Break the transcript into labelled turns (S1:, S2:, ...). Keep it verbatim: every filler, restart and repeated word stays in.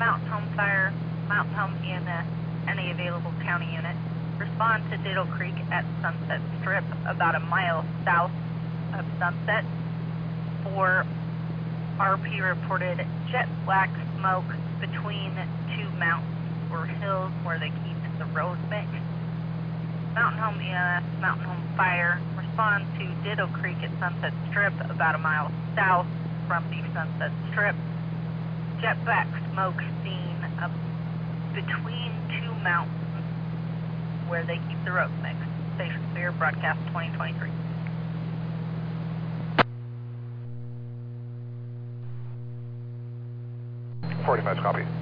S1: Mountain Home Fire, Mountain Home E M S, any available county unit. Respond to Diddle Creek at Sunset Strip, about a mile south of Sunset. For R P reported jet black smoke between two mountains or hills where they keep the road mixed. Mountain Home E M S, Mountain Home Fire, respond to Diddle Creek at Sunset Strip, about a mile south from the Sunset Strip. Jet black smoke seen up between two mountains where they keep the road mixed. Station clear, broadcast twenty twenty-three.
S2: forty-five, copy.